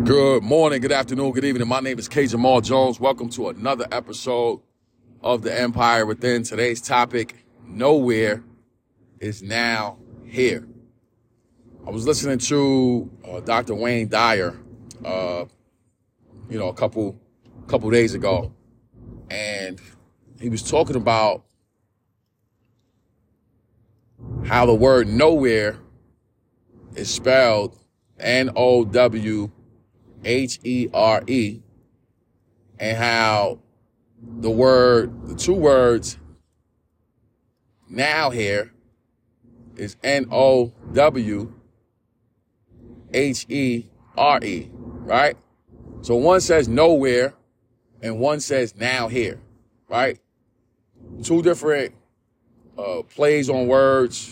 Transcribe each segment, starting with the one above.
Good morning, good afternoon, good evening. My name is K. Jamal Jones. Welcome to another episode of The Empire Within. Today's topic, nowhere is now here. I was listening to Dr. Wayne Dyer, a couple days ago, and he was talking about how the word nowhere is spelled Nowhere, and how the two words now here is Nowhere, right? So one says nowhere and one says now here, right? Two different plays on words,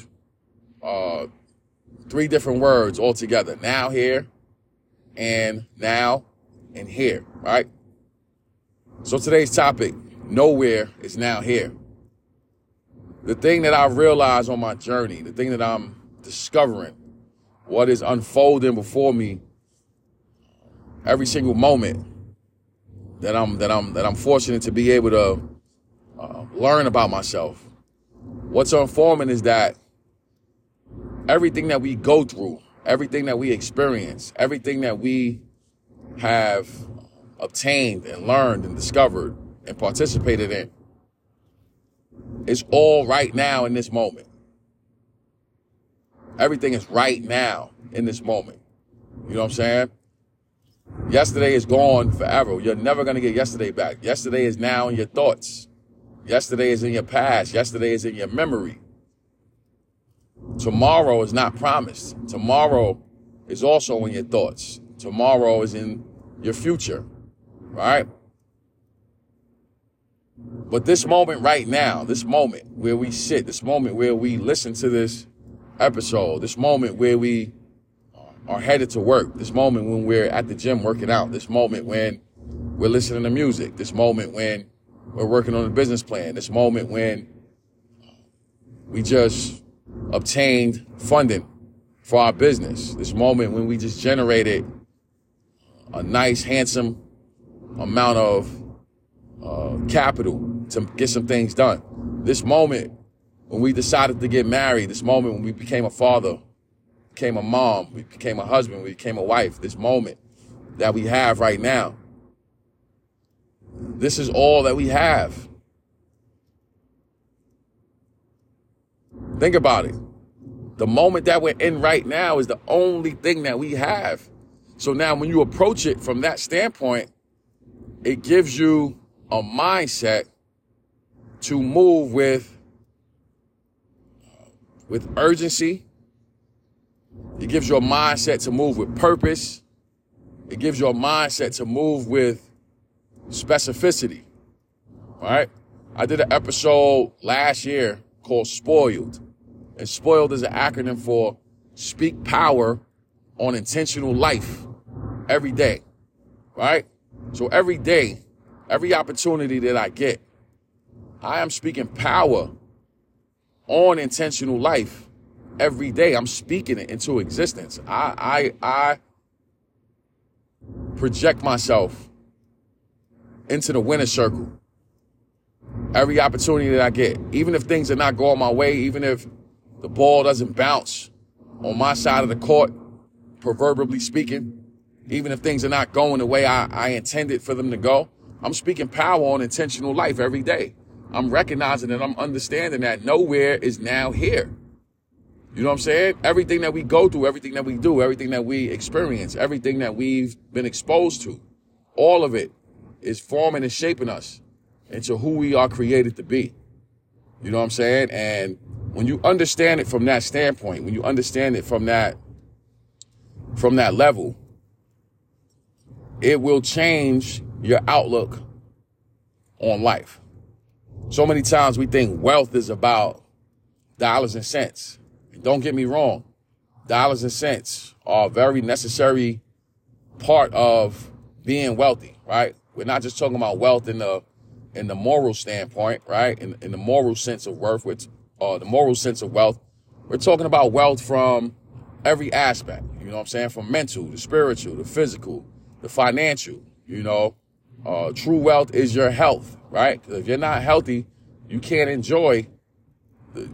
three different words altogether. Now here and now and here, right? So today's topic, nowhere is now here. The thing that I realized on my journey, the thing that I'm discovering, what is unfolding before me every single moment that I'm fortunate to be able to learn about myself. What's unfolding is that everything that we go through, everything that we experience, everything that we have obtained and learned and discovered and participated in, is all right now in this moment. Everything is right now in this moment. You know what I'm saying? Yesterday is gone forever. You're never going to get yesterday back. Yesterday is now in your thoughts. Yesterday is in your past. Yesterday is in your memory. Tomorrow is not promised. Tomorrow is also in your thoughts. Tomorrow is in your future, right? But this moment right now, this moment where we sit, this moment where we listen to this episode, this moment where we are headed to work, this moment when we're at the gym working out, this moment when we're listening to music, this moment when we're working on a business plan, this moment when we just obtained funding for our business, this moment when we just generated a nice, handsome amount of capital to get some things done, this moment when we decided to get married, this moment when we became a father, became a mom, we became a husband, we became a wife, this moment that we have right now, this is all that we have. Think about it. The moment that we're in right now is the only thing that we have. So now when you approach it from that standpoint, it gives you a mindset to move with urgency. It gives you a mindset to move with purpose. It gives you a mindset to move with specificity, right? I did an episode last year called Spoiled. And SPOILED is an acronym for Speak Power on Intentional Life every day, right? So every day, every opportunity that I get, I am speaking power on intentional life every day. I'm speaking it into existence. I project myself into the winner's circle. Every opportunity that I get, even if things are not going my way, even if the ball doesn't bounce on my side of the court, proverbially speaking, even if things are not going the way I intended for them to go, I'm speaking power on intentional life every day. I'm recognizing and I'm understanding that nowhere is now here. You know what I'm saying? Everything that we go through, everything that we do, everything that we experience, everything that we've been exposed to, all of it is forming and shaping us into who we are created to be. You know what I'm saying? And when you understand it from that standpoint, when you understand it from that level, it will change your outlook on life. So many times we think wealth is about dollars and cents. And don't get me wrong. Dollars and cents are a very necessary part of being wealthy, right? We're not just talking about wealth in the moral standpoint, right? In the moral sense of worth, which the moral sense of wealth. We're talking about wealth from every aspect, you know what I'm saying? From mental, to spiritual, to physical, the financial, true wealth is your health, right? 'Cause if you're not healthy, you can't enjoy, the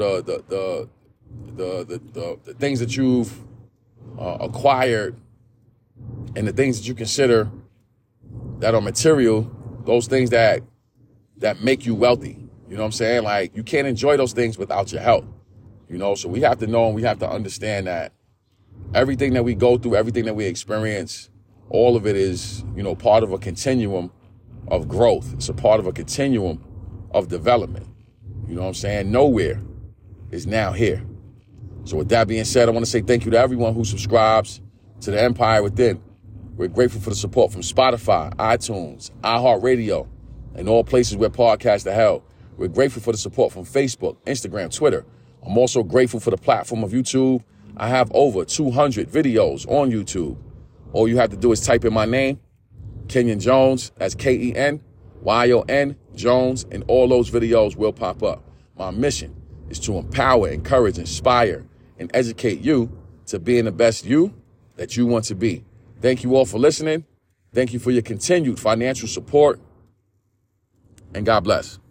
things that you've acquired and the things that you consider that are material, those things that make you wealthy. You know what I'm saying? Like, you can't enjoy those things without your health. So we have to know and we have to understand that everything that we go through, everything that we experience, all of it is, part of a continuum of growth. It's a part of a continuum of development. You know what I'm saying? Nowhere is now here. So with that being said, I want to say thank you to everyone who subscribes to the Empire Within. We're grateful for the support from Spotify, iTunes, iHeartRadio, and all places where podcasts are held. We're grateful for the support from Facebook, Instagram, Twitter. I'm also grateful for the platform of YouTube. I have over 200 videos on YouTube. All you have to do is type in my name, Kenyon Jones, that's Kenyon Jones, and all those videos will pop up. My mission is to empower, encourage, inspire, and educate you to being the best you that you want to be. Thank you all for listening. Thank you for your continued financial support, and God bless.